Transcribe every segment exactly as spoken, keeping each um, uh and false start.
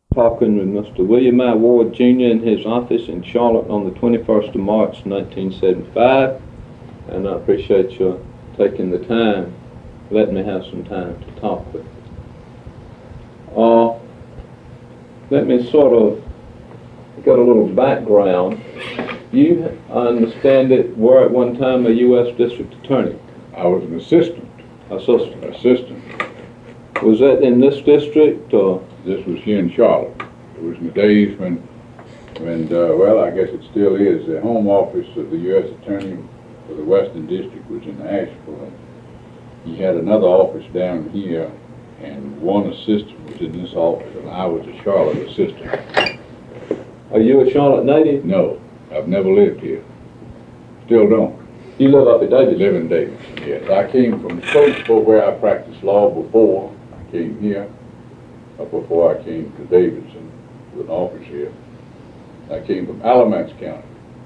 Talking with Mister William I. Ward, Junior in his office in Charlotte on the twenty-first of March, nineteen seventy-five, and I appreciate you taking the time, letting me have some time to talk with you. Uh, let me sort of get a little background. You, I understand it, were at one time a U S District Attorney. I was an assistant. Assistant. Assistant. Was that in this district, or? This was here in Charlotte. It was in the days when, when uh, well, I guess it still is, the home office of the U S Attorney for the Western District was in Asheville. He had another office down here, and one assistant was in this office, and I was a Charlotte assistant. Are you a Charlotte native? No, I've never lived here. Still don't. You live up at Davidson? Live in Davidson, yes. I came from Statesboro, where I practiced law before I came here. Before I came to Davidson with an office here. I came from Alamance County,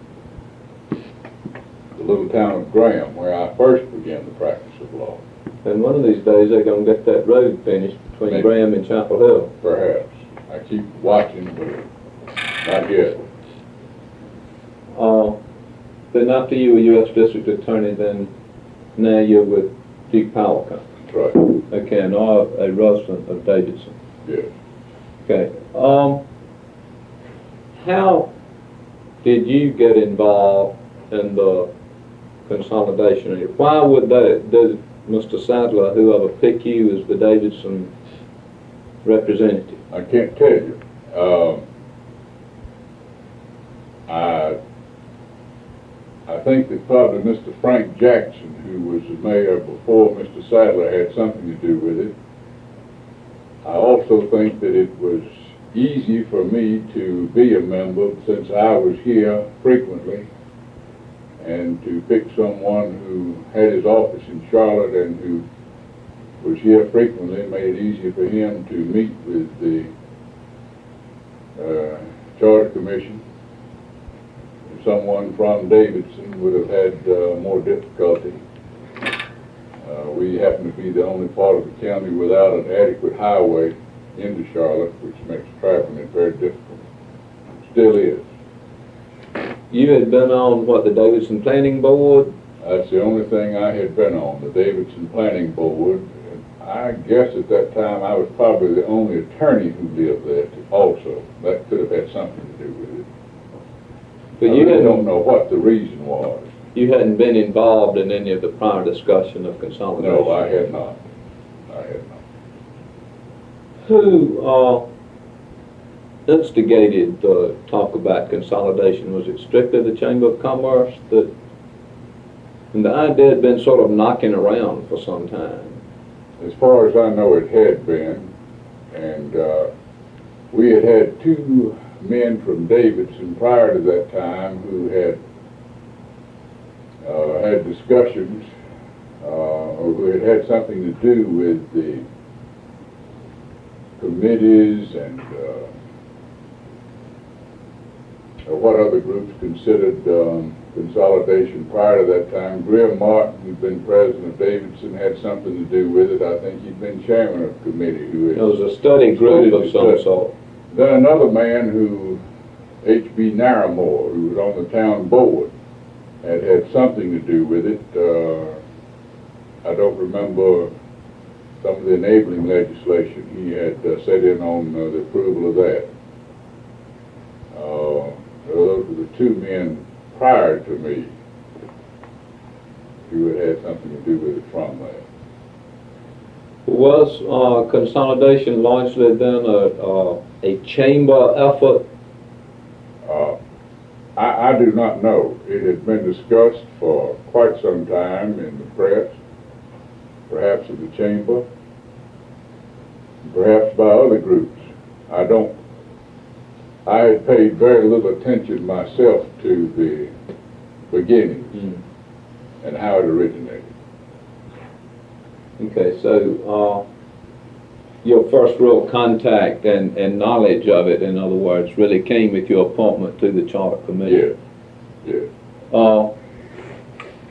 the little town of Graham, where I first began the practice of law. And one of these days they're going to get that road finished between Maybe. Graham and Chapel Hill. Perhaps. I keep watching, but not yet. Uh, then after you were U S District Attorney, then now you're with Duke Power Company. That's right. Okay, and are a resident of Davidson. Yes. Okay. Um, how did you get involved in the consolidation? Why would that, did Mister Sadler, whoever, pick you as the Davidson representative? I can't tell you. Um, I I think that probably Mister Frank Jackson, who was the mayor before Mister Sadler, had something to do with it. I also think that it was easy for me to be a member since I was here frequently, and to pick someone who had his office in Charlotte and who was here frequently made it easier for him to meet with the uh, Charter Commission. Someone from Davidson would have had uh, more difficulty. Uh, we happen to be the only part of the county without an adequate highway into Charlotte, which makes traveling it very difficult. Still is. You had been on, what, the Davidson Planning Board? That's the only thing I had been on, the Davidson Planning Board. And I guess at that time I was probably the only attorney who lived there also. That could have had something to do with it. But I you really don't know what the reason was. You hadn't been involved in any of the prior discussion of consolidation? No, I had not. I had not. Who uh, instigated the talk about consolidation? Was it strictly the Chamber of Commerce? That, and the idea had been sort of knocking around for some time. As far as I know, it had been. And uh, we had had two men from Davidson prior to that time who had Uh, had discussions, uh, or who had had something to do with the committees and uh, what other groups considered um, consolidation prior to that time. Grier Martin, who'd been president of Davidson, had something to do with it. I think he'd been chairman of the committee. Who it was a study group of some sort. Then another man who, H B Narramore, who was on the town board, had had something to do with it. Uh, I don't remember some of the enabling legislation. He had uh, set in on uh, the approval of that. Uh, those were the two men prior to me who had had something to do with it from that. Was uh, consolidation largely then a, uh, a chamber effort? Uh, I, I do not know. It had been discussed for quite some time in the press, perhaps in the chamber, perhaps by other groups. I don't, I had paid very little attention myself to the beginnings mm. and how it originated. Okay, so uh, your first real contact and, and knowledge of it, in other words, really came with your appointment to the Charter Commission. Yes, yes. Uh,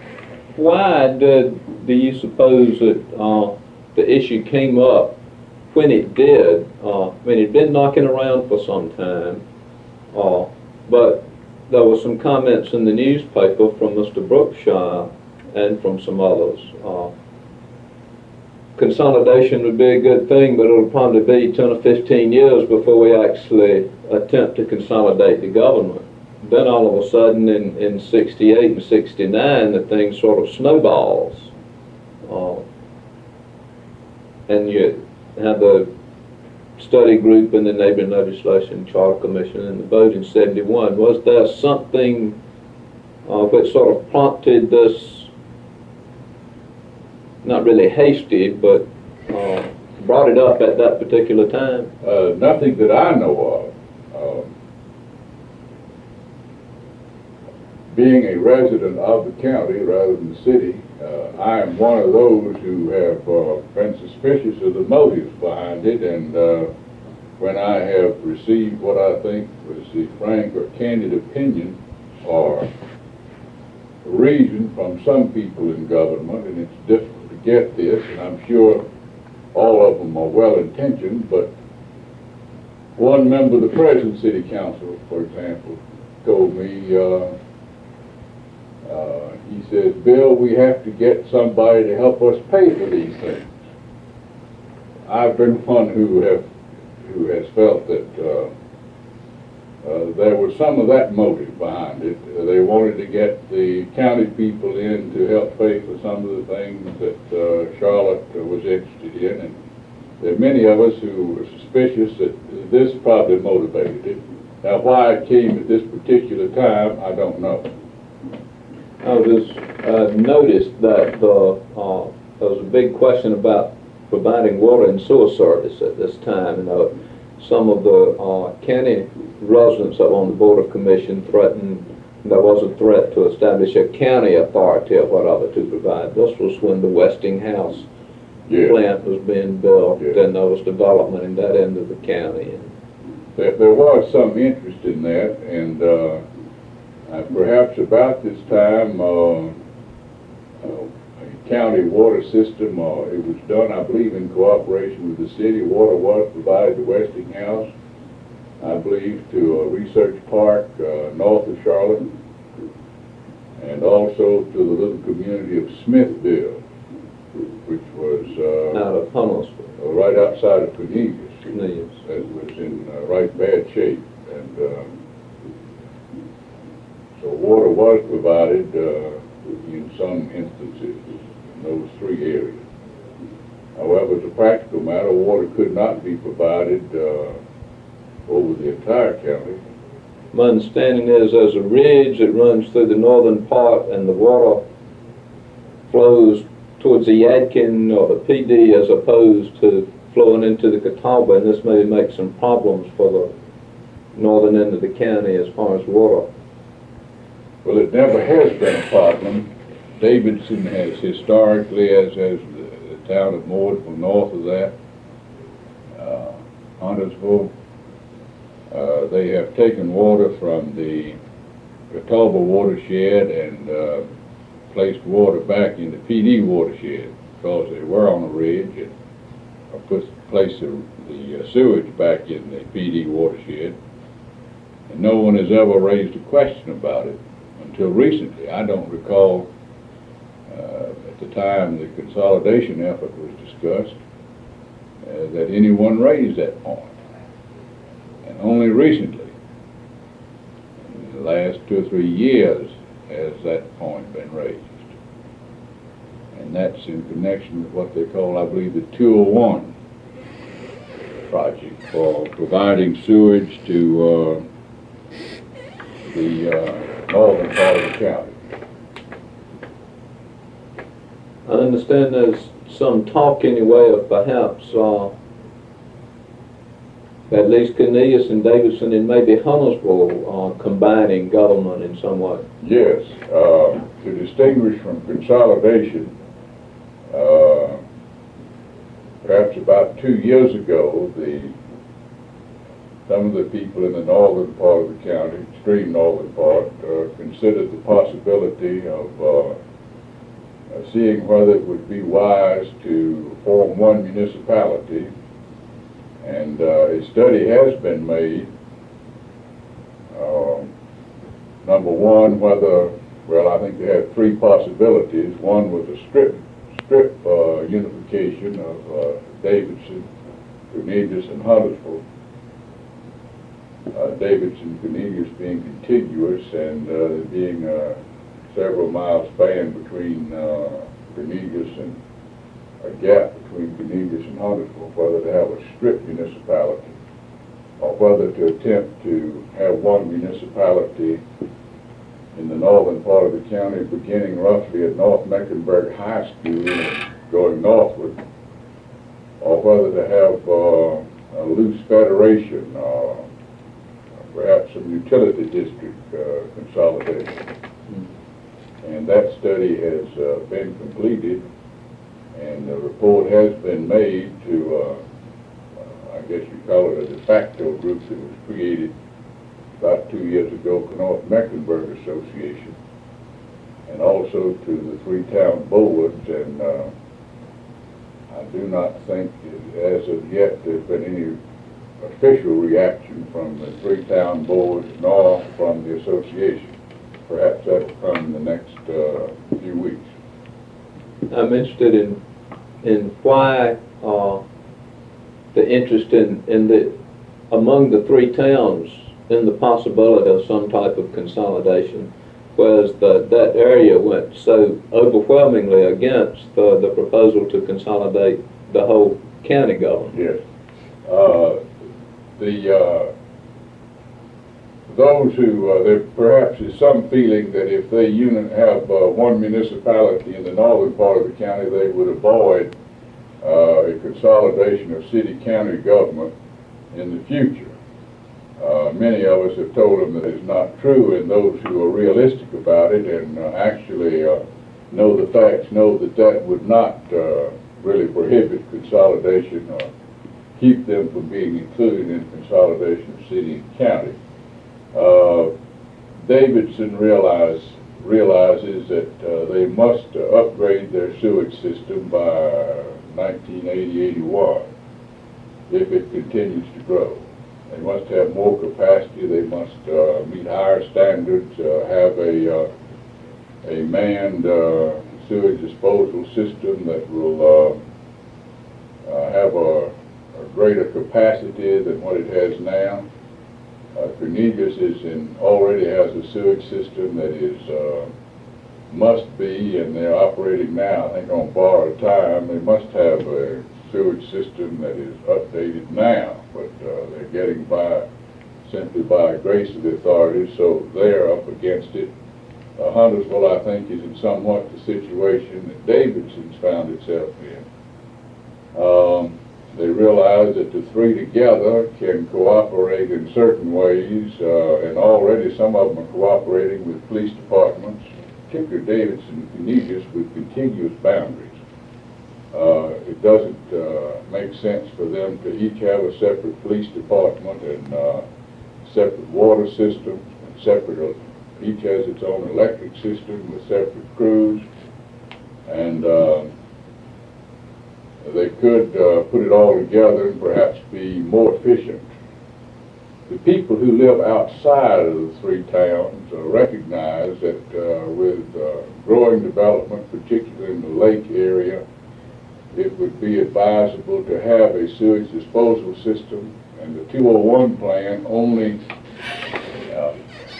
why did, do you suppose that uh, the issue came up when it did, uh, I mean, it'd been knocking around for some time, uh, but there were some comments in the newspaper from Mister Brookshire and from some others. Uh, consolidation would be a good thing, but it'll probably be ten or fifteen years before we actually attempt to consolidate the government. Then all of a sudden in, in sixty-eight and sixty-nine, the thing sort of snowballs. Uh, and you have the study group and the Neighborhood Legislation Charter Commission and the vote in seventy-one. Was there something uh, which sort of prompted this, not really hasty, but uh, brought it up at that particular time? Uh, nothing that I know of. Um, being a resident of the county rather than the city, uh, I am one of those who have uh, been suspicious of the motives behind it, and uh, when I have received what I think was the frank or candid opinion or reason from some people in government, and it's difficult to get this, and I'm sure all of them are well-intentioned, but one member of the present city council, for example, told me, uh, uh, he says, Bill, we have to get somebody to help us pay for these things. I've been one who have who has felt that uh, uh, there was some of that motive behind it. Uh, they wanted to get the county people in to help pay for some of the things that uh, Charlotte uh, was interested in, and there are many of us who were suspicious that this probably motivated it. Now, why it came at this particular time, I don't know. I was uh, noticed that the, uh, there was a big question about providing water and sewer service at this time. You know, some of the uh, county residents up on the Board of Commission threatened there was a threat to establish a county authority or whatever to provide. This was when the Westinghouse yeah. plant was being built, yeah. and there was development in that end of the county. There, there was some interest in that, and uh, uh, perhaps about this time, uh, uh, a county water system, uh, it was done, I believe, in cooperation with the city. Water was provided to Westinghouse, I believe, to a research park uh, north of Charlotte, and also to the little community of Smithville, which was uh, out of Huntersville, right outside of Cornelius. Cornelius. That was in uh, right bad shape, and uh, so water was provided uh, in some instances in those three areas. However, as a practical matter, water could not be provided uh, over the entire county. My understanding is there's a ridge that runs through the northern part, and the water flows towards the Yadkin or the P D as opposed to flowing into the Catawba, and this may make some problems for the northern end of the county as far as water. Well, it never has been a problem. Davidson has historically, as has the, the town of Mooresville north of that, uh, Huntersville, uh, they have taken water from the Catawba watershed and uh, placed water back in the P D watershed because they were on a ridge, and of course placed the, the uh, sewage back in the P D watershed. And no one has ever raised a question about it until recently. I don't recall uh, at the time the consolidation effort was discussed uh, that anyone raised that point. And only recently, in the last two or three years, has that point been raised. And that's in connection with what they call, I believe, the two oh one project for providing sewage to uh, the uh, northern part of the county. I understand there's some talk anyway of perhaps uh, at least Cornelius and Davidson and maybe Huntersville uh, combining government in some way. Yes, uh, to distinguish from consolidation, uh, perhaps about two years ago, the some of the people in the northern part of the county, extreme northern part, uh, considered the possibility of uh, uh, seeing whether it would be wise to form one municipality And uh, a study has been made. Um, number one, whether, well, I think they had three possibilities. One was a strip, strip uh, unification of uh, Davidson, Cornelius, and Huntersville. Uh, Davidson, Cornelius being contiguous and uh, being a several mile span between uh, Cornelius and a gap between Cornelius and Huntersville, whether to have a strip municipality or whether to attempt to have one municipality in the northern part of the county, beginning roughly at North Mecklenburg High School and going northward, or whether to have uh, a loose federation, uh, perhaps some utility district uh, consolidation. Mm-hmm. And that study has uh, been completed, and the report has been made to, uh, uh, I guess you call it a de facto group that was created about two years ago for North Mecklenburg Association, and also to the three town boards. And uh, I do not think, as of yet, there's been any official reaction from the three town boards nor from the association. Perhaps that will come in the next uh, few weeks. I'm interested in in why uh, the interest in, in the among the three towns in the possibility of some type of consolidation, whereas the, that area went so overwhelmingly against the, the proposal to consolidate the whole county government. Yes. Uh, the uh, those who uh, there perhaps is some feeling that if they unit have uh, one municipality in the northern part of the county, they would avoid uh, a consolidation of city-county government in the future. Uh, many of us have told them that it's not true, and those who are realistic about it and uh, actually uh, know the facts know that that would not uh, really prohibit consolidation or keep them from being included in consolidation of city and county. Uh, Davidson realize, realizes that uh, they must uh, upgrade their sewage system by nineteen eighty eighty-one if it continues to grow. They must have more capacity. They must uh, meet higher standards, uh, have a, uh, a manned uh, sewage disposal system that will uh, uh, have a, a greater capacity than what it has now. Uh, Cornelius is in, already has a sewage system that is uh, must be, and they're operating now, I think on borrowed time. They must have a sewage system that is updated now, but uh, they're getting by simply by grace of the authorities, so they're up against it. Uh, Huntersville, I think, is in somewhat the situation that Davidson's found itself in. Um, They realize that the three together can cooperate in certain ways, uh, and already some of them are cooperating with police departments, particularly Davidson and Cornelius, with contiguous boundaries. Uh, it doesn't uh, make sense for them to each have a separate police department and uh, separate water system, and separate, each has its own electric system with separate crews, and uh, they could uh, put it all together and perhaps be more efficient. The people who live outside of the three towns uh, recognize that uh, with uh, growing development, particularly in the lake area, it would be advisable to have a sewage disposal system, and the two oh one plan only uh,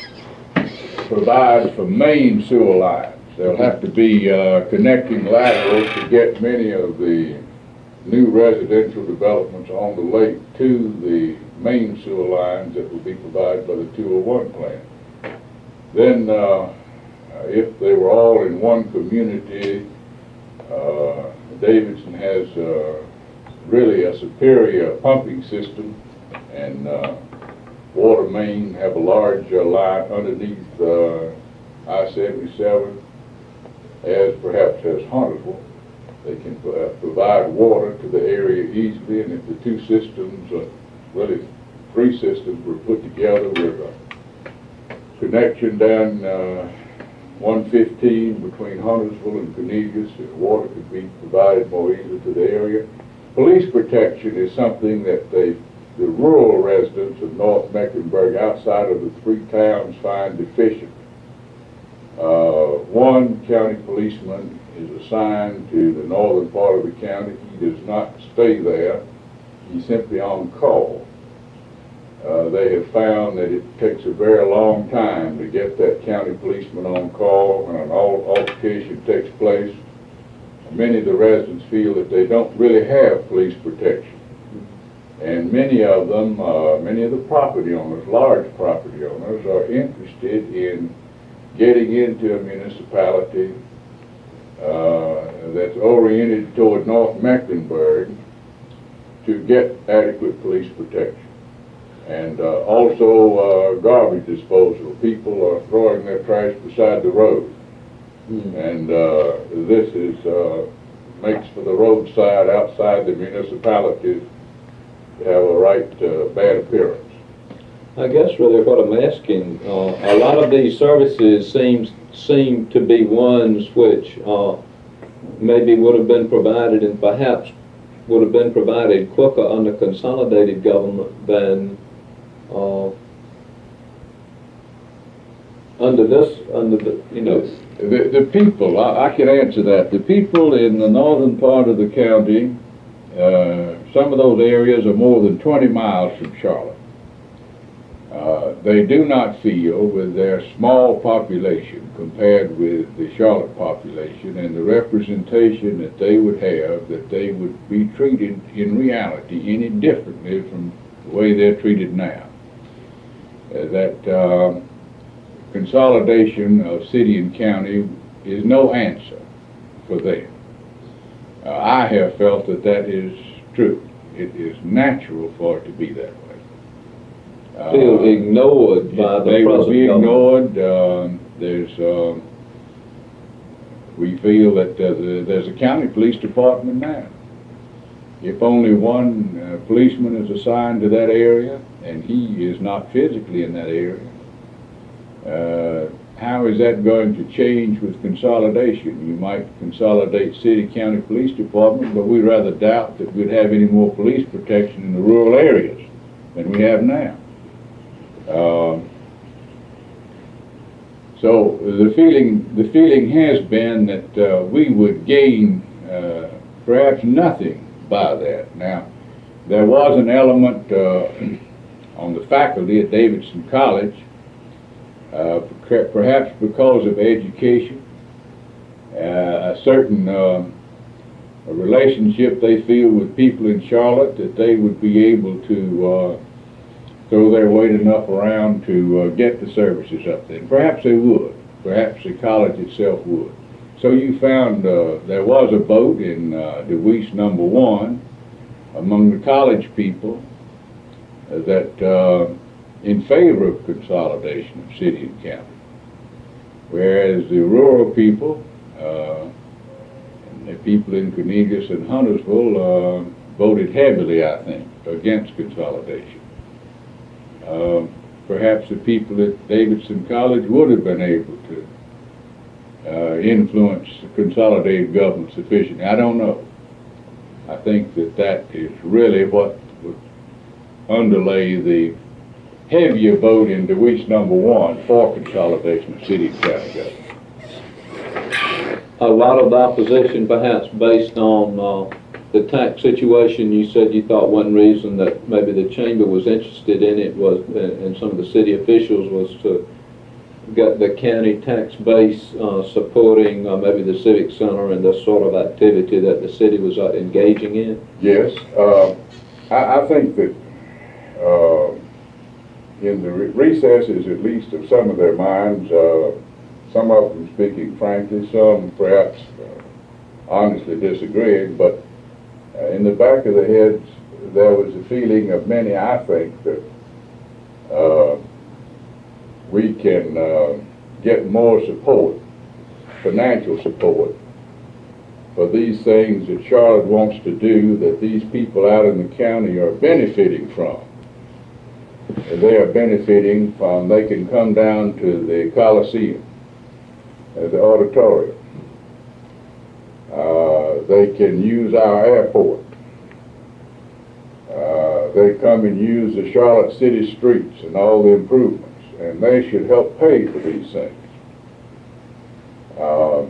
provides for main sewer lines. There'll have to be uh, connecting laterals to get many of the new residential developments on the lake to the main sewer lines that will be provided by the two oh one plan. Then, uh, if they were all in one community, uh, Davidson has uh, really a superior pumping system, and uh, Water Main have a large uh, line underneath uh, I seventy-seven, as perhaps as Huntersville. They can uh, provide water to the area easily, and if the two systems, uh, really three systems, were put together with a connection down uh, one fifteen between Huntersville and Cornelius, water could be provided more easily to the area. Police protection is something that they the rural residents of North Mecklenburg outside of the three towns find deficient. Uh, one county policeman is assigned to the northern part of the county. He does not stay there. He's simply on call. Uh, they have found that it takes a very long time to get that county policeman on call when an altercation takes place. Many of the residents feel that they don't really have police protection. And many of them, uh, many of the property owners, large property owners, are interested in getting into a municipality uh, that's oriented toward North Mecklenburg to get adequate police protection. And uh, also uh, garbage disposal. People are throwing their trash beside the road. Mm. And uh, this is uh, makes for the roadside outside the municipalities to have a right uh, bad appearance. I guess really what I'm asking, uh, a lot of these services seems seem to be ones which uh, maybe would have been provided and perhaps would have been provided quicker under consolidated government than uh, under this, under the, you know. The, the people, I, I can answer that. The people in the northern part of the county, uh, some of those areas are more than twenty miles from Charlotte. Uh, they do not feel, with their small population compared with the Charlotte population and the representation that they would have, that they would be treated in reality any differently from the way they're treated now. Uh, that uh, consolidation of city and county is no answer for them. Uh, I have felt that that is true. It is natural for it to be that way. Feel uh, ignored by the they will be government. ignored. Uh, there's, uh, we feel that uh, the, there's a county police department now. If only one uh, policeman is assigned to that area, and he is not physically in that area, uh, how is that going to change with consolidation? You might consolidate city, county police department, but we rather doubt that we'd have any more police protection in the rural areas than we have now. Um, so the feeling, the feeling has been that uh, we would gain uh, perhaps nothing by that. Now, there was an element uh, on the faculty at Davidson College, uh, perhaps because of education, uh, a certain uh, a relationship they feel with people in Charlotte, that they would be able to uh, throw their weight enough around to uh, get the services up there. Perhaps they would. Perhaps the college itself would. So you found uh, there was a vote in uh, DeWeese number one among the college people uh, that uh, in favor of consolidation of city and county, whereas the rural people, uh, and the people in Cornelius and Huntersville uh, voted heavily, I think, against consolidation. Uh, perhaps the people at Davidson College would have been able to uh, influence the consolidated government sufficiently. I don't know. I think that that is really what would underlay the heavier vote in DeWeese number one for consolidation of city and county government. A lot of the opposition perhaps based on uh, the tax situation. You said you thought one reason that maybe the chamber was interested in it was, and some of the city officials, was to get the county tax base uh, supporting uh, maybe the civic center and the sort of activity that the city was uh, engaging in. Yes, uh, I, I think that uh, in the re recesses, at least of some of their minds, uh, some of them speaking frankly, some perhaps uh, honestly disagreeing, but uh, in the back of the heads there was a feeling of many, I think, that uh, we can uh, get more support, financial support, for these things that Charlotte wants to do, that these people out in the county are benefiting from. They are benefiting from, they can come down to the Coliseum, uh, the auditorium. Uh, they can use our airport. Uh, but they come and use the Charlotte city streets and all the improvements, and they should help pay for these things. Uh,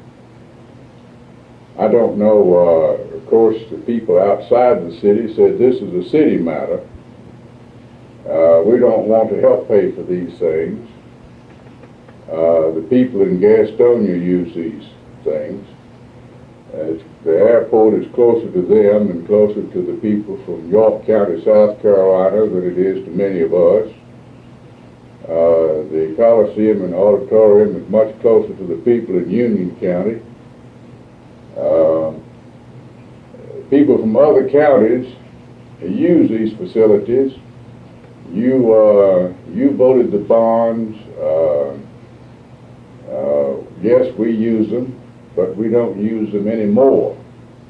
I don't know, uh, of course, the people outside the city said this is a city matter. Uh, we don't want to help pay for these things. Uh, the people in Gastonia use these things. Uh, the airport is closer to them and closer to the people from York County, South Carolina than it is to many of us. Uh, the Coliseum and Auditorium is much closer to the people in Union County. Uh, people from other counties use these facilities. You uh, you voted the bonds. Uh, uh, yes, we use them, but we don't use them anymore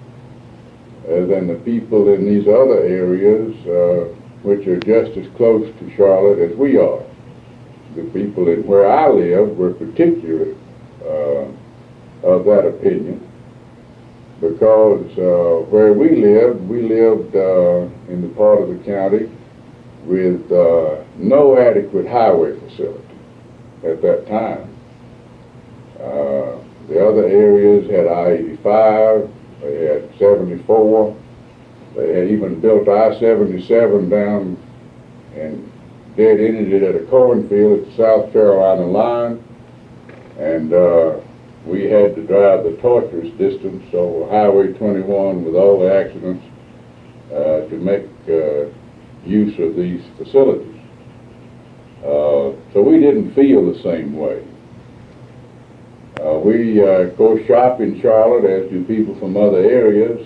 uh, than the people in these other areas, uh, which are just as close to Charlotte as we are. The people in where I live were particularly uh, of that opinion, because uh, where we lived, we lived uh, in the part of the county with uh, no adequate highway facility at that time. Uh, the other areas had I eighty-five, they had seventy-four, they had even built I seventy-seven down and dead ended it at a cornfield at the South Carolina line, and uh, we had to drive the torturous distance over Highway twenty-one with all the accidents uh, to make uh, use of these facilities. Uh, so we didn't feel the same way. Uh, we, uh, of course, shop in Charlotte, as do people from other areas,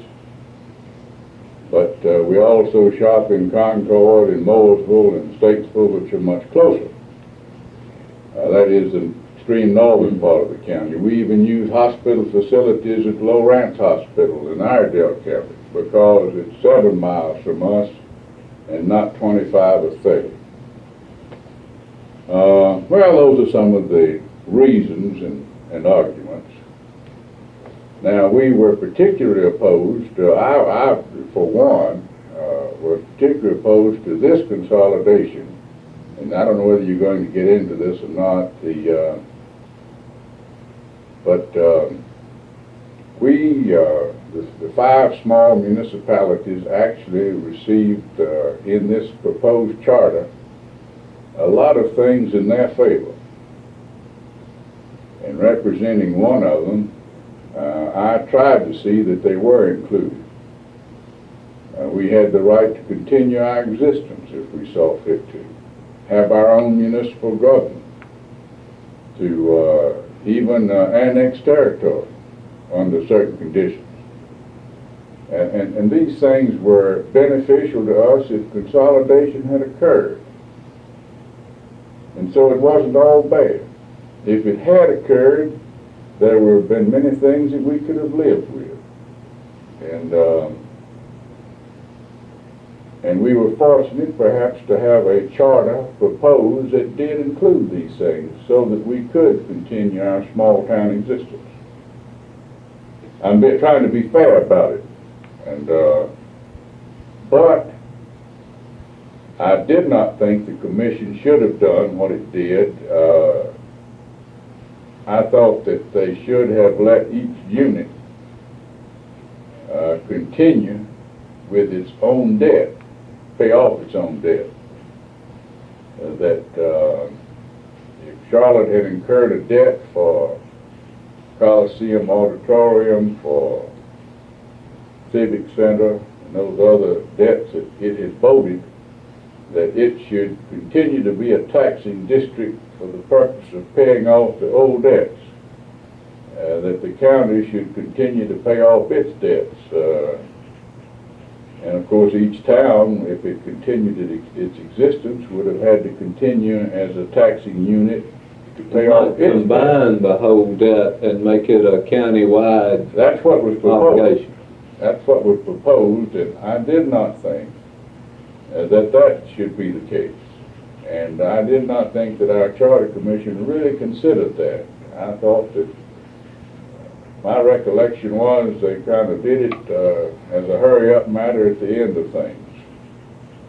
but uh, we also shop in Concord and Mooresville and Statesville, which are much closer. Uh, that is the extreme northern part of the county. We even use hospital facilities at Lowrance Hospital in Iredell County because it's seven miles from us and not twenty-five or thirty. Uh, well, those are some of the reasons and, and arguments. Now, we were particularly opposed, uh, I, I, for one, uh, was particularly opposed to this consolidation, and I don't know whether you're going to get into this or not, the, uh, but uh, we, uh, the, the five small municipalities actually received uh, in this proposed charter a lot of things in their favor. And representing one of them, uh, I tried to see that they were included. Uh, we had the right to continue our existence if we saw fit to, have our own municipal government, to uh, even uh, annex territory under certain conditions. And, and, and these things were beneficial to us if consolidation had occurred. And so it wasn't all bad. If it had occurred, there would have been many things that we could have lived with. And, um, and we were fortunate perhaps to have a charter proposed that did include these things so that we could continue our small town existence. I'm be, trying to be fair about it. And, uh, but I did not think the commission should have done what it did. Uh, I thought that they should have let each unit uh, continue with its own debt, pay off its own debt. Uh, that uh, if Charlotte had incurred a debt for Coliseum Auditorium, for Civic Center, and those other debts that it had voted, that it should continue to be a taxing district for the purpose of paying off the old debts, uh, that the county should continue to pay off its debts. Uh, and of course each town, if it continued it, its existence, would have had to continue as a taxing unit to pay off its combine debt. the whole debt and make it a county-wide That's what was proposed. obligation. That's what was proposed, and I did not think uh, that that should be the case. And I did not think that our Charter Commission really considered that. I thought that, my recollection was they kind of did it uh, as a hurry-up matter at the end of things.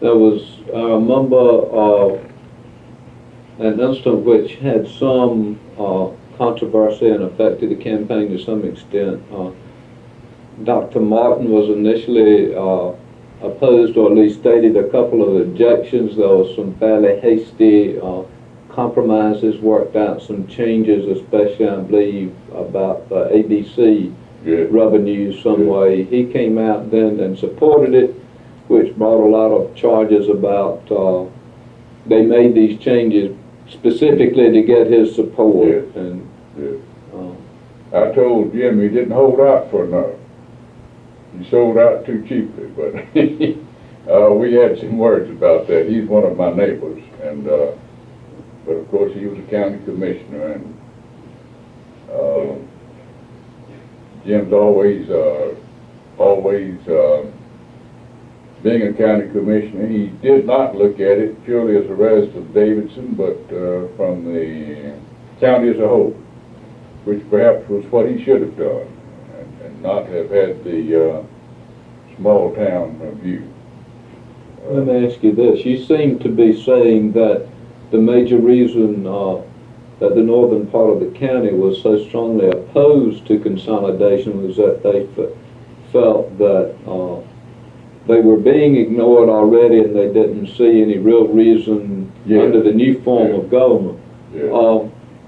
There was, I remember, uh, an incident which had some uh, controversy and affected the campaign to some extent. Uh, Doctor Martin was initially uh, opposed, or at least stated a couple of objections. There was some fairly hasty uh, compromises worked out, some changes, especially I believe about uh, A B C yeah. revenue some yeah. way. He came out then and supported it, which brought a lot of charges about uh, they made these changes specifically to get his support. Yes. And yes. uh, I told Jim he didn't hold out for enough. He sold out too cheaply, but uh, we had some words about that. He's one of my neighbors, and uh, but of course he was a county commissioner, and uh, Jim's always, uh, always uh, being a county commissioner, he did not look at it purely as a resident of Davidson, but uh, from the county as a whole, which perhaps was what he should have done, and, and not have had the uh, small town view. Uh, Let me ask you this. You seem to be saying that the major reason uh, that the northern part of the county was so strongly opposed to consolidation was that they f- felt that uh, they were being ignored already and they didn't see any real reason yeah. under the new form yeah. of government. Yeah. Um,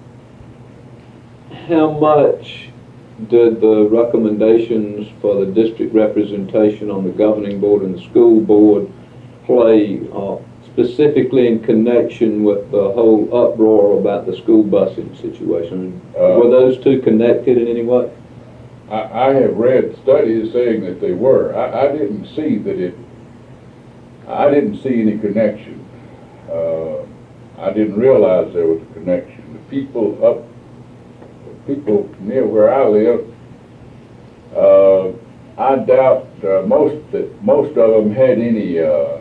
how much did the recommendations for the district representation on the governing board and the school board play uh, specifically in connection with the whole uproar about the school busing situation? Uh, were those two connected in any way? I, I have read studies saying that they were. I, I didn't see that it, I didn't see any connection. Uh, I didn't realize there was a connection. The people up, people near where I live, uh, I doubt uh, most that most of them had any uh,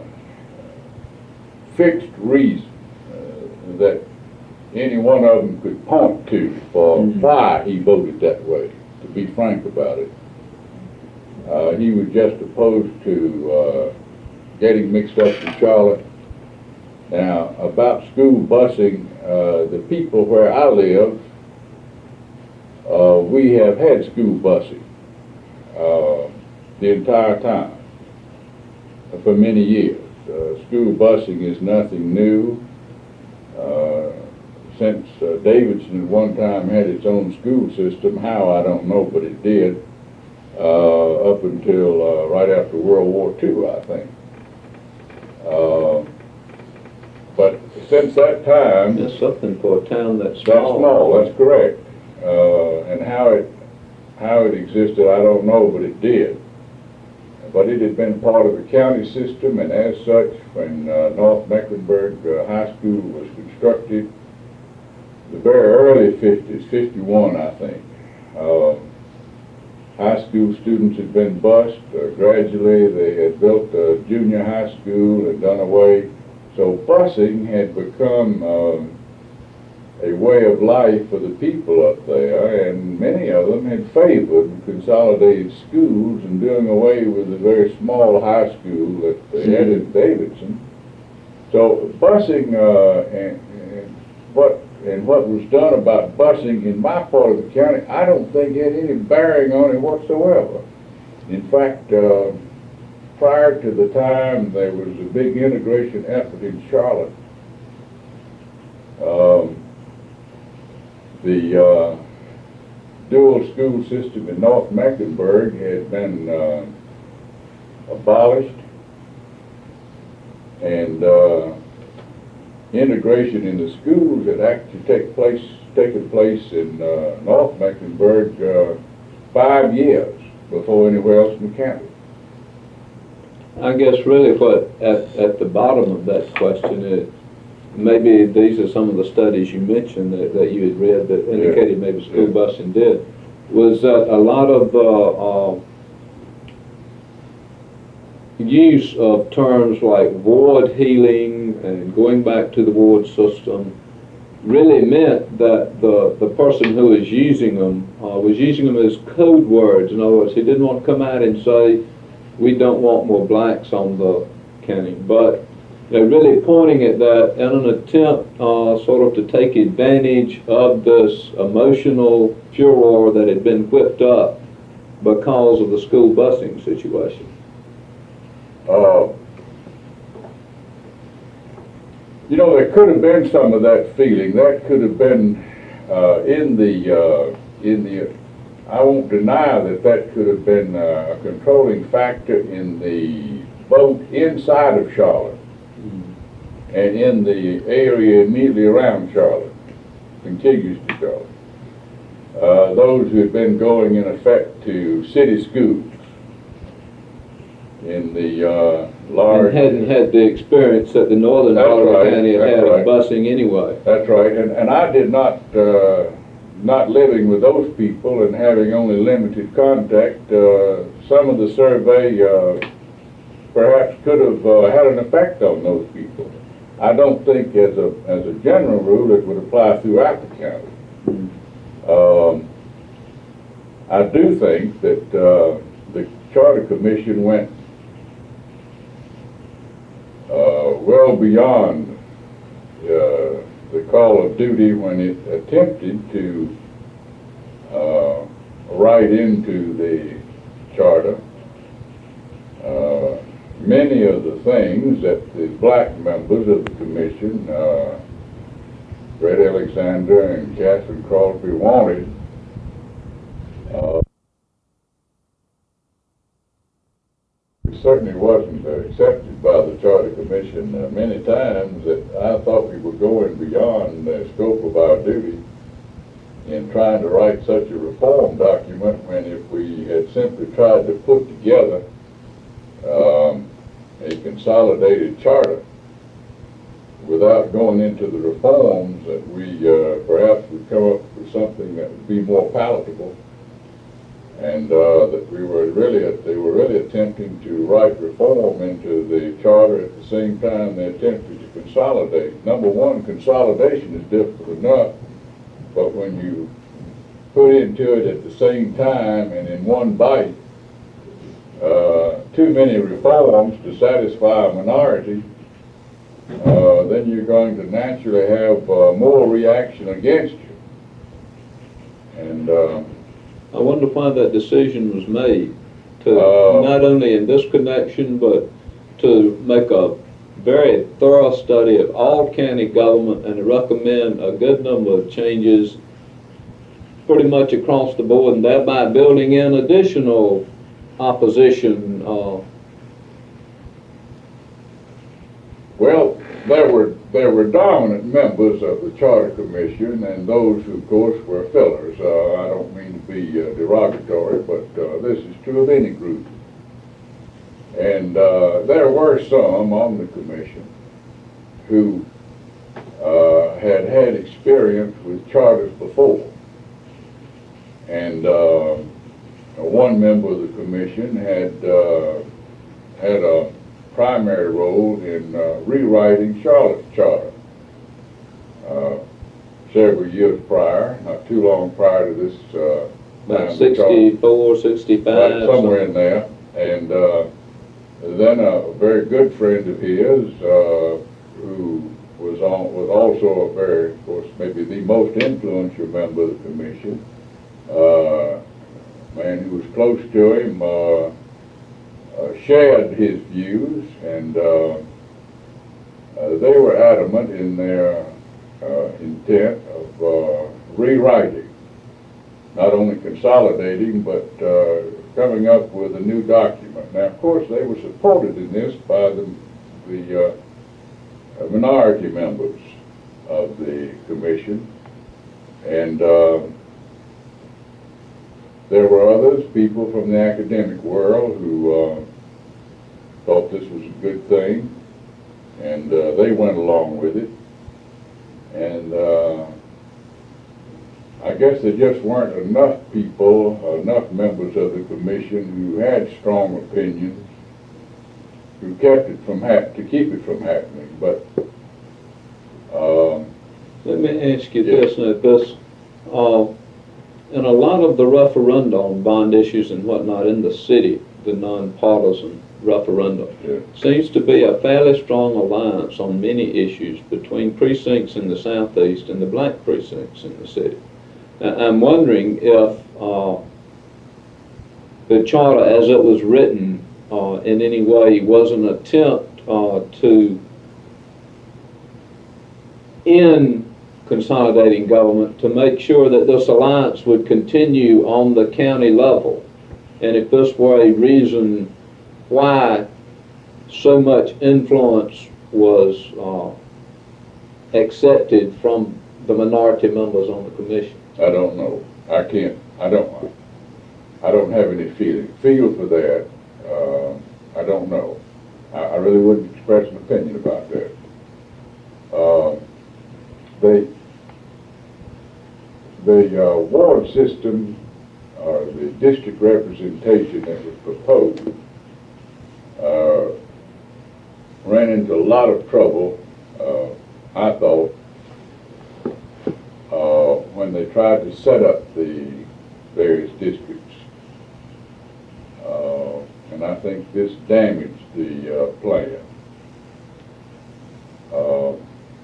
fixed reason uh, that any one of them could point to for mm-hmm. why he voted that way. To be frank about it, uh, he was just opposed to uh, getting mixed up in Charlotte. Now, about school busing, uh, the people where I live, uh, we have had school busing uh, the entire time for many years. Uh, school busing is nothing new. Uh, Since uh, Davidson at one time had its own school system, how I don't know, but it did, uh, up until uh, right after World War Two, I think. Uh, but since that time, That's something for a town that's small. That's small. That's correct. Uh, and how it how it existed, I don't know, but it did. But it had been part of the county system, and as such, when uh, North Mecklenburg uh, High School was constructed, the very early fifties, fifty-one, I think. Uh, high school students had been bused. Uh, gradually, they had built a junior high school and done away. So busing had become um, a way of life for the people up there, and many of them had favored consolidated schools and doing away with the very small high school that they had in Davidson. So busing uh, and, and what And what was done about busing in my part of the county, I don't think had any bearing on it whatsoever. In fact, uh, prior to the time there was a big integration effort in Charlotte, um, the uh, dual school system in North Mecklenburg had been uh, abolished, and uh, integration in the schools had actually take place, taken place in uh, North Mecklenburg uh, five years before anywhere else in the county. I guess really what at, at the bottom of that question is, maybe these are some of the studies you mentioned that, that you had read that indicated yeah. maybe school yeah. busing did, was that a lot of the uh, use of terms like ward healing and going back to the ward system really meant that the, the person who was using them uh, was using them as code words. In other words, he didn't want to come out and say, we don't want more blacks on the County, but they're really pointing at that in an attempt uh, sort of to take advantage of this emotional furor that had been whipped up because of the school busing situation. Uh, you know, there could have been some of that feeling. That could have been uh, in the, uh, in the, I won't deny that that could have been uh, a controlling factor in the vote inside of Charlotte mm-hmm. and in the area immediately around Charlotte, contiguous to Charlotte. Uh, those who had been going in effect to city schools in the uh, large... And hadn't had the experience that the northern part of the county had had of busing anyway. That's right, and, and I did not, uh, not living with those people and having only limited contact, uh, some of the survey uh, perhaps could have uh, had an effect on those people. I don't think as a, as a general rule it would apply throughout the county. Mm-hmm. Um, I do think that uh, the Charter Commission went uh, well beyond uh, the call of duty when it attempted to uh, write into the Charter uh, many of the things that the black members of the Commission, uh, Fred Alexander and Catherine Crosby, wanted. Uh, it certainly wasn't uh, accepted by the Charter Commission uh, many times that I thought we were going beyond the scope of our duty in trying to write such a reform document when if we had simply tried to put together um, a consolidated charter without going into the reforms, that we uh, perhaps would come up with something that would be more palatable, and uh, that we were really, they were really attempting to write reform into the charter at the same time they attempted to consolidate. Number one, consolidation is difficult enough, but when you put into it at the same time and in one bite uh, too many reforms to satisfy a minority, Uh, then you're going to naturally have uh, more reaction against you. And uh, I wonder why that decision was made to uh, not only in this connection, but to make a very thorough study of all county government and to recommend a good number of changes pretty much across the board, and thereby building in additional opposition. Uh, Well, there were there were dominant members of the Charter Commission, and those who, of course, were fillers. Uh, I don't mean to be uh, derogatory, but uh, this is true of any group. And uh, there were some on the commission who uh, had had experience with charters before. And uh, one member of the commission had uh, had a primary role in uh, rewriting Charlotte's charter uh, several years prior, not too long prior to this. Uh, About sixty-four, sixty-five. Right, somewhere in there. And uh, then a very good friend of his, uh, who was on, was also a very, of course, maybe the most influential member of the commission, uh, man who was close to him, uh, Uh, shared his views, and uh, uh, they were adamant in their uh, intent of uh, rewriting, not only consolidating, but uh, coming up with a new document. Now, of course, they were supported in this by the, the uh, minority members of the commission, and uh, there were others, people from the academic world, who uh, thought this was a good thing, and uh, they went along with it. And uh, I guess there just weren't enough people, enough members of the commission who had strong opinions, who kept it from hap- to keep it from happening. But um, let me ask you yes. this: now, this. Uh, In a lot of the referenda on bond issues and whatnot in the city, the nonpartisan referendum. Yeah. Seems to be a fairly strong alliance on many issues between precincts in the southeast and the black precincts in the city. Now, I'm wondering if uh, the charter as it was written uh, in any way was an attempt uh, to end consolidating government, to make sure that this alliance would continue on the county level, and if this were a reason why so much influence was uh, accepted from the minority members on the commission. I don't know. I can't, I don't, I don't have any feeling, feel for that. Uh, I don't know. I, I really wouldn't express an opinion about that. Uh, they, the uh, ward system, or the district representation that was proposed, uh, ran into a lot of trouble, uh, I thought, uh, when they tried to set up the various districts. Uh, and I think this damaged the uh, plan. Uh,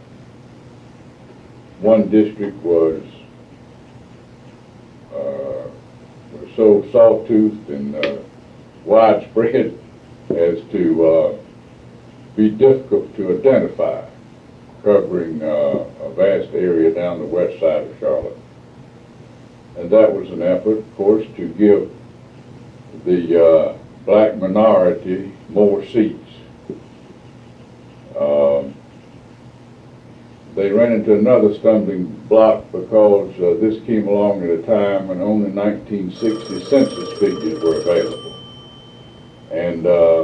one district was uh, was so sawtoothed and uh, widespread as to uh, be difficult to identify, covering uh, a vast area down the west side of Charlotte. And that was an effort, of course, to give the uh, black minority more seats. Um, they ran into another stumbling block because uh, this came along at a time when only nineteen sixty census figures were available. And uh,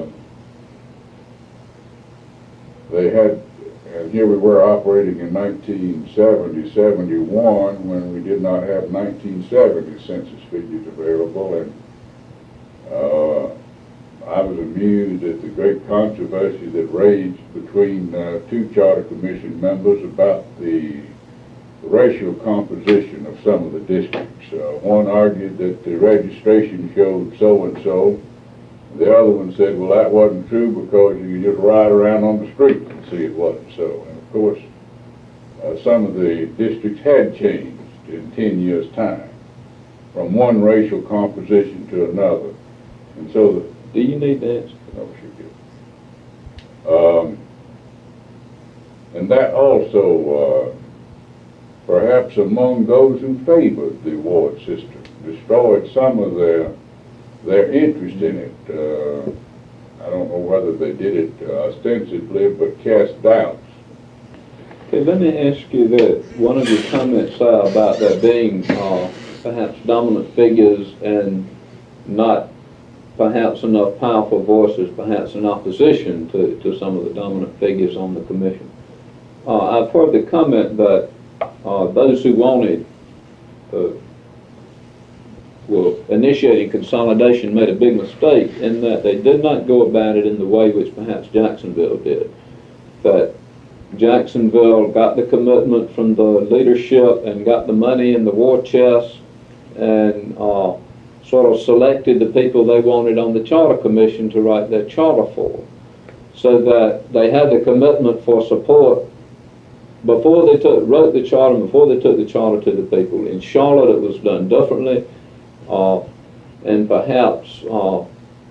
they had, and here we were operating in nineteen seventy, seventy-one, when we did not have nineteen seventy census figures available. And uh, I was amused at the great controversy that raged between uh, two charter commission members about the racial composition of some of the districts. Uh, one argued that the registration showed so-and-so. The other one said, well, that wasn't true because you could just ride around on the street and see it wasn't so. And of course, uh, some of the districts had changed in ten years' time from one racial composition to another. And so the Do you need to answer? No, she did. Um, and that also, uh, perhaps among those who favored the ward system, destroyed some of their their interest in it. Uh, I don't know whether they did it uh, ostensibly, but cast doubts. Okay, let me ask you that. One of your comments uh, about there being uh, perhaps dominant figures and not perhaps enough powerful voices, perhaps in opposition to, to some of the dominant figures on the commission. Uh, I've heard the comment that uh, those who wanted, uh, well, initiating consolidation made a big mistake in that they did not go about it in the way which perhaps Jacksonville did. That Jacksonville got the commitment from the leadership and got the money in the war chest and uh, sort of selected the people they wanted on the charter commission to write their charter for, so that they had the commitment for support before they took, wrote the charter, and before they took the charter to the people. In Charlotte it was done differently, uh, and perhaps uh,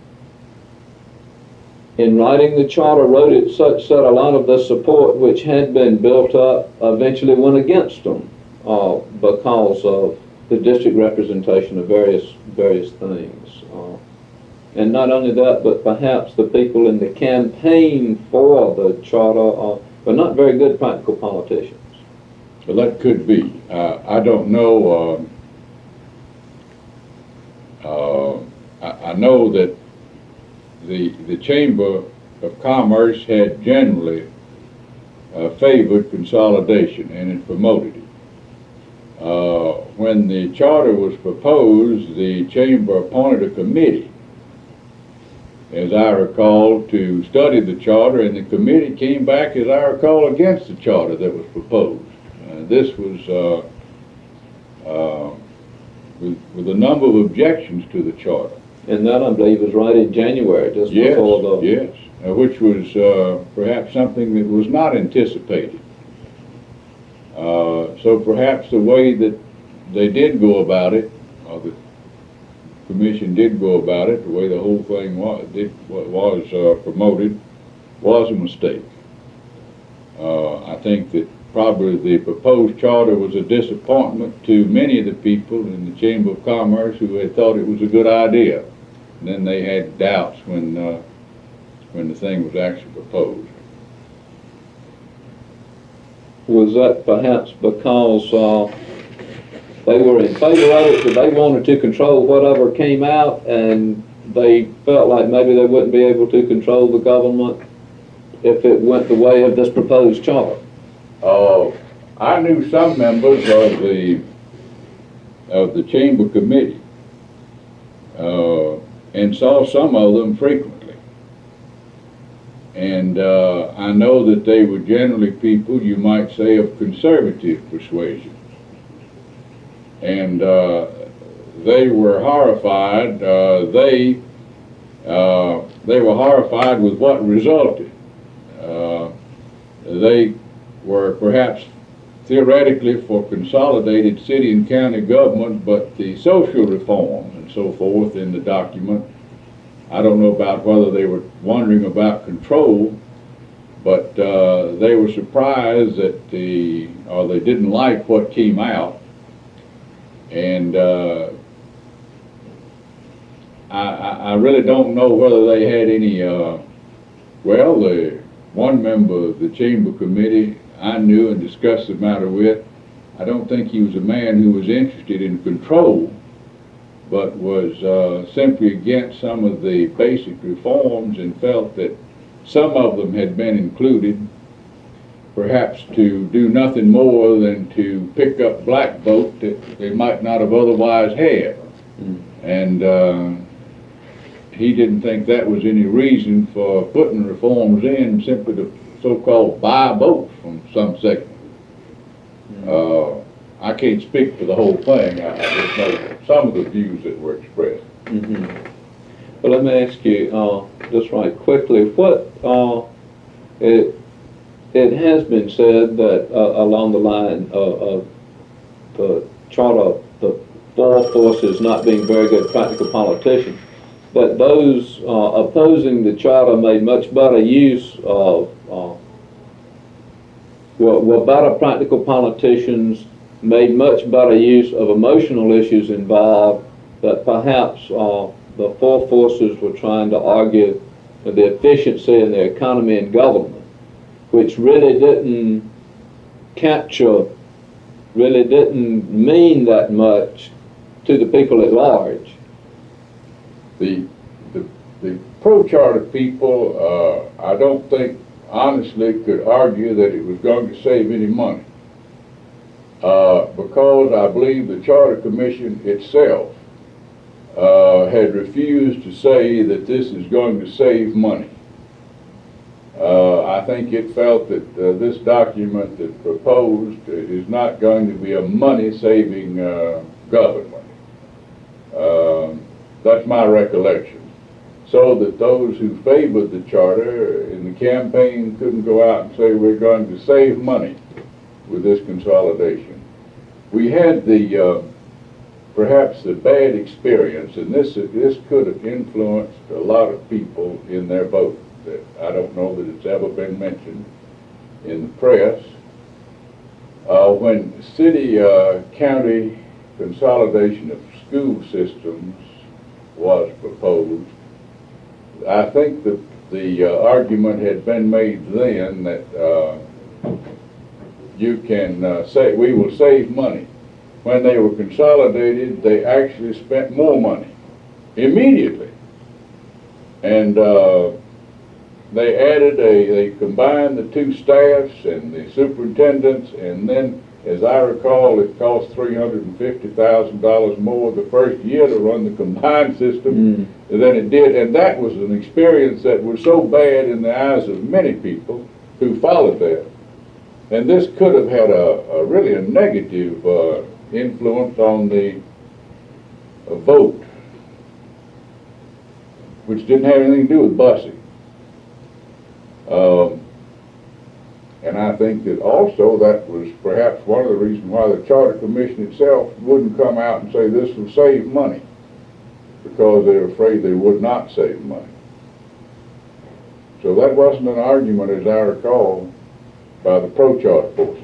in writing the charter wrote it such that a lot of the support which had been built up eventually went against them uh, because of the district representation of various various things. Uh, and not only that, but perhaps the people in the campaign for the charter uh, were not very good practical politicians. Well, that could be. Uh, I don't know. Um, uh, I, I know that the the Chamber of Commerce had generally uh, favored consolidation, and it promoted it. Uh, when the charter was proposed, the Chamber appointed a committee, as I recall, to study the charter, and the committee came back, as I recall, against the charter that was proposed. Uh, this was uh, uh, with, with a number of objections to the charter. And that, I believe, was right in January, just Yes, before the... yes, uh, which was uh, perhaps something that was not anticipated. Uh, so perhaps the way that they did go about it, or the commission did go about it, the way the whole thing was, did, was uh, promoted, was a mistake. Uh, I think that probably the proposed charter was a disappointment to many of the people in the Chamber of Commerce who had thought it was a good idea. And then they had doubts when uh, when the thing was actually proposed. Was that perhaps because uh, they were in favor of it, but they wanted to control whatever came out, and they felt like maybe they wouldn't be able to control the government if it went the way of this proposed charter? Uh, I knew some members of the of the Chamber Committee uh, and saw some of them frequently. And uh, I know that they were generally people, you might say, of conservative persuasion. And uh, they were horrified. Uh, they uh, they were horrified with what resulted. Uh, they were perhaps theoretically for consolidated city and county government, but the social reform and so forth in the document, I don't know about whether they were wondering about control, but uh, they were surprised that the, or they didn't like what came out. And uh, I, I really don't know whether they had any, uh, well, the one member of the Chamber Committee I knew and discussed the matter with, I don't think he was a man who was interested in control, but was uh, simply against some of the basic reforms and felt that some of them had been included, perhaps to do nothing more than to pick up black vote that they might not have otherwise had. Mm. And uh, he didn't think that was any reason for putting reforms in simply to so-called buy votes from some segment. Mm. Uh, I can't speak for the whole thing. I, I just know some of the views that were expressed. Mm-hmm. Well, let me ask you uh, just right quickly, what uh, it, it has been said that uh, along the line of, of the charter, the four forces not being very good practical politicians, that those uh, opposing the charter made much better use of, uh, were, were better practical politicians, made much better use of emotional issues involved, that perhaps uh, the four forces were trying to argue the efficiency in the economy and government, which really didn't capture, really didn't mean that much to the people at large. The, the, the pro-charter people, uh, I don't think, honestly, could argue that it was going to save any money. Uh, because I believe the Charter Commission itself uh, had refused to say that this is going to save money. Uh, I think it felt that uh, this document that proposed is not going to be a money-saving uh, government. Uh, that's my recollection. So that those who favored the charter in the campaign couldn't go out and say we're going to save money with this consolidation. We had the, uh, perhaps the bad experience, and this, this could have influenced a lot of people in their vote. That I don't know that it's ever been mentioned in the press. Uh, when city, uh, county consolidation of school systems was proposed, I think that the uh, argument had been made then that uh, you can uh, say we will save money. When they were consolidated, they actually spent more money immediately. And uh, they added a, they combined the two staffs and the superintendents, and then, as I recall, it cost three hundred fifty thousand dollars more the first year to run the combined system mm. than it did. And that was an experience that was so bad in the eyes of many people who followed that. And this could have had a, a really a negative uh, influence on the uh, vote. which didn't have anything to do with busing. Um, and I think that also that was perhaps one of the reasons why the Charter Commission itself wouldn't come out and say this will save money, because they were afraid they would not save money. So that wasn't an argument, as I recall, by the pro-charter forces.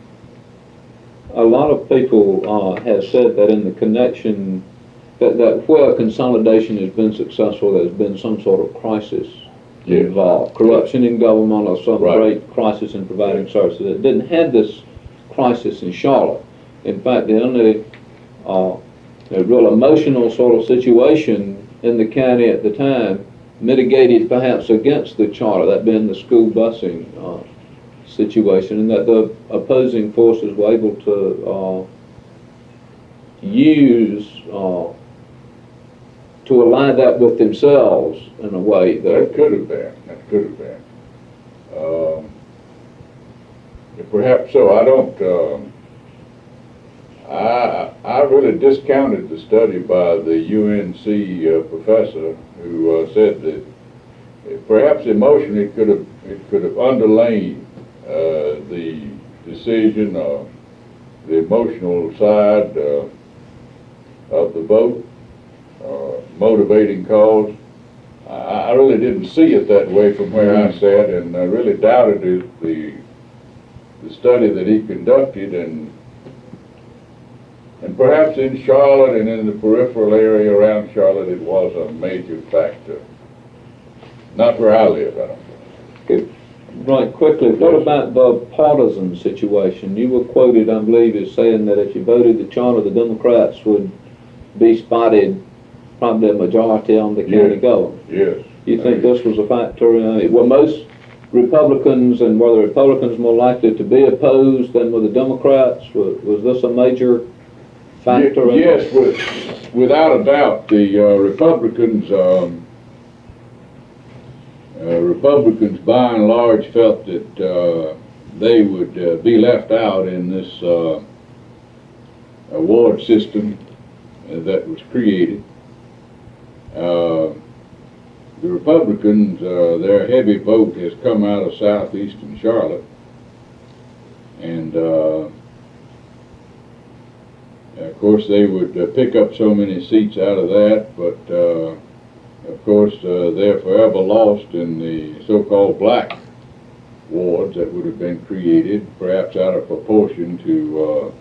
A lot of people uh, have said that in the connection, that, that where consolidation has been successful, there's been some sort of crisis Yes. involved. Corruption in government or some Right. great crisis in providing services. It didn't have this crisis in Charlotte. In fact, the only uh, a real emotional sort of situation in the county at the time mitigated perhaps against the charter, that being the school busing uh, situation, and that the opposing forces were able to uh, use uh, to align that with themselves in a way that That could have been. That could have been. Um, perhaps so. I don't. Um, I I really discounted the study by the U N C uh, professor who uh, said that perhaps emotionally it could have it could have underlain uh, the decision, uh, the emotional side uh, of the vote, uh, motivating cause. I, I really didn't see it that way from where I sat, and I really doubted it, the the study that he conducted, and and perhaps in Charlotte and in the peripheral area around Charlotte it was a major factor. Not where I live, I don't think. Right, quickly, what about the partisan situation? You were quoted, I believe, as saying that if you voted the charter, the Democrats would be spotted probably a majority on the county Yes. government. Yes. You think this was a factor? Uh, were most Republicans, and were the Republicans more likely to be opposed than were the Democrats? Was, was this a major factor? Ye- Yes, with, without a doubt, the uh, Republicans, um, uh, Republicans by and large felt that uh, they would uh, be left out in this uh, award system uh, that was created. Uh, the Republicans, uh, their heavy vote has come out of southeastern Charlotte, and uh, of course they would uh, pick up so many seats out of that, but uh, of course uh, they're forever lost in the so-called black wards that would have been created, perhaps out of proportion to uh,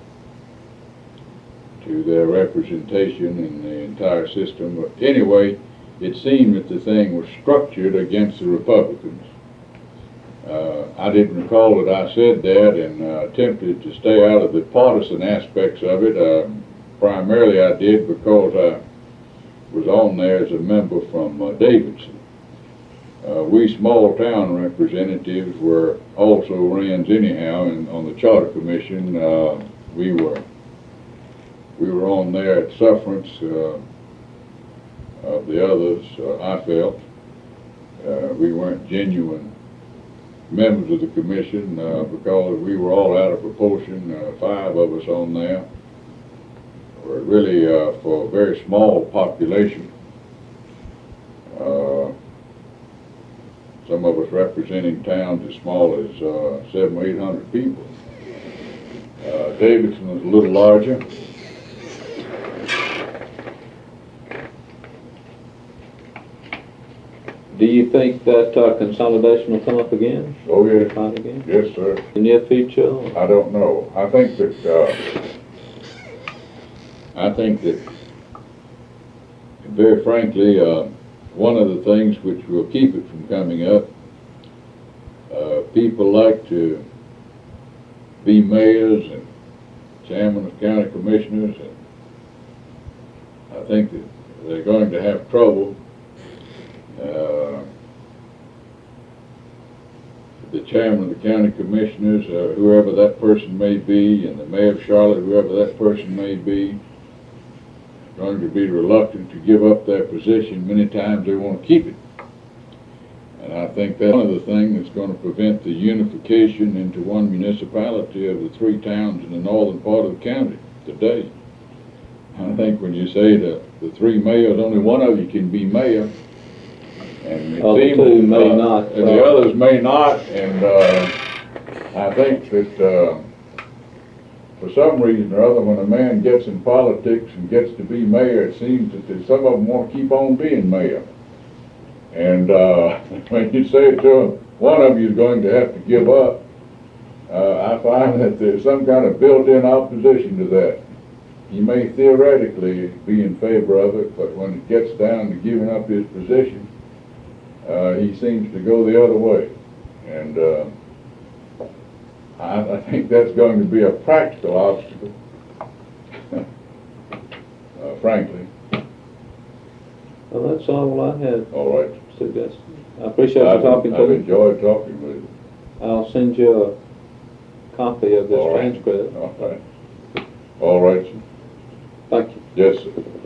to their representation in the entire system. But anyway, it seemed that the thing was structured against the Republicans. Uh, I didn't recall that I said that, and uh, attempted to stay out of the partisan aspects of it. Uh, primarily I did because I was on there as a member from uh, Davidson. Uh, we small town representatives were also Rans anyhow, and on the Charter Commission uh, we were we were on there at sufferance uh, of the others. uh, I felt uh, we weren't genuine members of the commission uh, because we were all out of proportion. Uh, five of us on there were really uh, for a very small population. Uh, some of us representing towns as small as uh, seven or eight hundred people. Uh, Davidson was a little larger. Do you think that uh, consolidation will come up again? Oh, yes. Fight again? Yes, sir. In the near future? I don't know. I think that, uh, I think that, very frankly, uh, one of the things which will keep it from coming up, uh, people like to be mayors and chairmen of county commissioners, and I think that they're going to have trouble. Uh, the chairman of the county commissioners, uh, whoever that person may be, and the mayor of Charlotte, whoever that person may be, going to be reluctant to give up their position. Many times they want to keep it. And I think that's one of the things that's going to prevent the unification into one municipality of the three towns in the northern part of the county today. I think when you say the, the three mayors, only one of you can be mayor, And it Other seems, two may uh, not, And the uh, others may not, and, uh, I think that, uh, for some reason or other, when a man gets in politics and gets to be mayor, it seems that there's- some of them want to keep on being mayor. And, uh, when you say to them, one of you is going to have to give up, uh, I find that there's some kind of built-in opposition to that. He may theoretically be in favor of it, but when it gets down to giving up his position, uh, he seems to go the other way. And, uh, I, I think that's going to be a practical obstacle, uh, frankly. Well, that's all I had All right. to suggest. I appreciate you I've, talking to I've me. enjoyed talking with you. I'll send you a copy of this All right. transcript. All right. All right, sir. Thank you. Yes, sir.